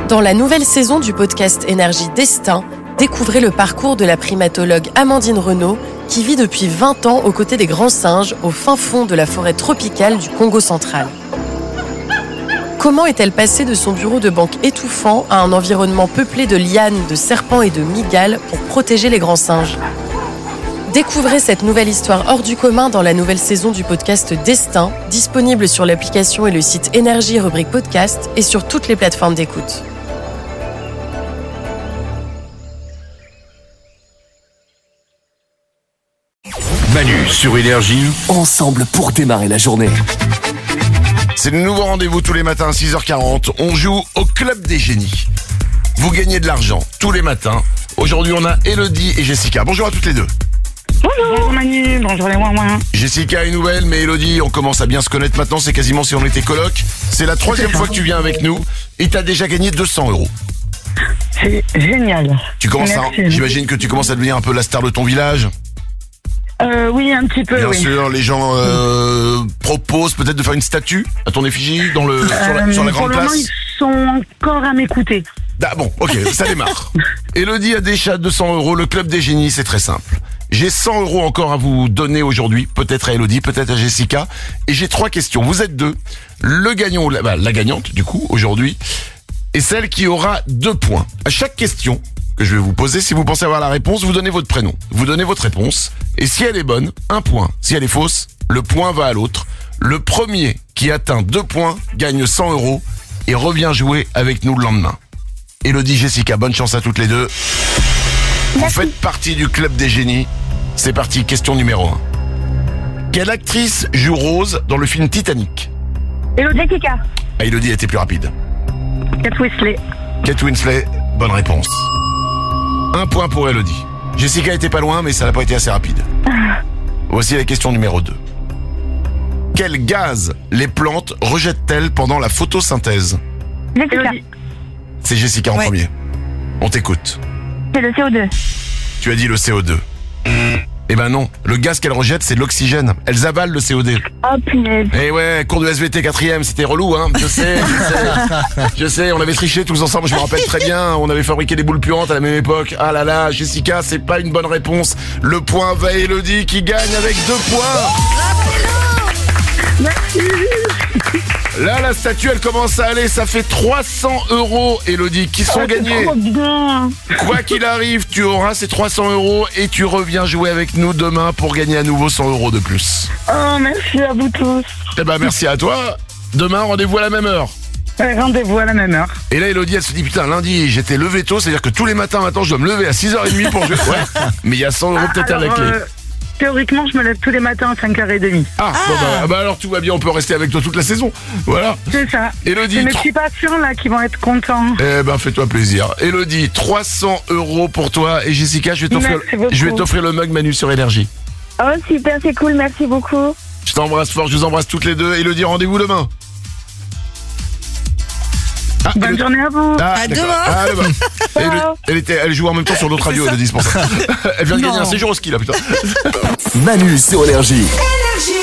Dans la nouvelle saison du podcast Énergie Destin, découvrez le parcours de la primatologue Amandine Renaud qui vit depuis 20 ans aux côtés des grands singes au fin fond de la forêt tropicale du Congo central. Comment est-elle passée de son bureau de banque étouffant à un environnement peuplé de lianes, de serpents et de mygales pour protéger les grands singes ? Découvrez cette nouvelle histoire hors du commun dans la nouvelle saison du podcast Destin, disponible sur l'application et le site Énergie rubrique podcast et sur toutes les plateformes d'écoute. Manu sur Énergie, ensemble pour démarrer la journée. C'est le nouveau rendez-vous tous les matins à 6h40. On joue au Club des Génies. Vous gagnez de l'argent tous les matins. Aujourd'hui, on a Elodie et Jessica. Bonjour à toutes les deux. Bonjour Manu, bonjour les ouin-ouin. Jessica est nouvelle, mais Elodie, on commence à bien se connaître maintenant. C'est quasiment si on était coloc. C'est la troisième fois que tu viens avec nous et t'as déjà gagné 200 €. C'est génial. Tu commences j'imagine que tu commences à devenir un peu la star de ton village. Oui, un petit peu, Bien oui. sûr, les gens proposent peut-être de faire une statue à ton effigie sur la Pour grande le moment, place. ils sont encore à m'écouter. Ah bon, ok, ça démarre. Elodie a déjà 200 €. Le Club des Génies, c'est très simple. J'ai 100 € encore à vous donner aujourd'hui, peut-être à Elodie, peut-être à Jessica. Et j'ai 3 questions. Vous êtes 2. Le gagnant ou la gagnante, du coup, aujourd'hui, est celle qui aura 2 points. À chaque question que je vais vous poser, si vous pensez avoir la réponse, vous donnez votre prénom. Vous donnez votre réponse. Et si elle est bonne, 1 point. Si elle est fausse, le point va à l'autre. Le premier qui atteint 2 points gagne 100 € et revient jouer avec nous le lendemain. Elodie, Jessica, bonne chance à toutes les deux. Vous faites partie du Club des Génies. C'est parti, question numéro 1. Quelle actrice joue Rose dans le film Titanic ? Jessica. Ah, Elodie a été plus rapide. Kate Winslet. Kate Winslet, bonne réponse. 1 point pour Elodie. Jessica était pas loin, mais ça n'a pas été assez rapide. Voici la question numéro 2. Quel gaz les plantes rejettent-elles pendant la photosynthèse ? Jessica. C'est Jessica en premier. On t'écoute. C'est le CO2. Tu as dit le CO2. Eh ben non, le gaz qu'elles rejettent, c'est de l'oxygène. Elles avalent le CO2. Oh punaise. Eh ouais, cours de SVT 4e, c'était relou, hein. Je sais, on avait triché tous ensemble, je me rappelle très bien. On avait fabriqué des boules puantes à la même époque. Ah là là, Jessica, c'est pas une bonne réponse. Le point va à Elodie qui gagne avec 2 points. Merci. Là, la statue, elle commence à aller. Ça fait 300 €, Elodie, qui sont gagnés. Trop bien. Quoi qu'il arrive, tu auras ces 300 € et tu reviens jouer avec nous demain pour gagner à nouveau 100 € de plus. Oh, merci à vous tous. Eh ben, merci à toi. Demain, rendez-vous à la même heure. Rendez-vous à la même heure. Et là, Elodie, elle se dit, putain, lundi, j'étais levé tôt, c'est-à-dire que tous les matins, maintenant, je dois me lever à 6h30 pour jouer. Ouais, mais il y a 100 € peut-être à la clé. Théoriquement, je me lève tous les matins à 5h30. Ah, bon, bah alors tout va bien, on peut rester avec toi toute la saison. Voilà. C'est ça. Elodie, C'est mes petits patients là qui vont être contents. Eh ben, fais-toi plaisir. Elodie, 300 € pour toi. Et Jessica, je vais t'offrir le mug Manu sur Énergie. Oh super, c'est cool, merci beaucoup. Je t'embrasse fort, je vous embrasse toutes les deux. Elodie, rendez-vous demain. Ah, Bonne journée à vous. À demain. Elle joue en même temps sur l'autre radio, Elodie, c'est pour ça. Elle vient de gagner un séjour au ski là, putain. Manu sur Énergie. Énergie.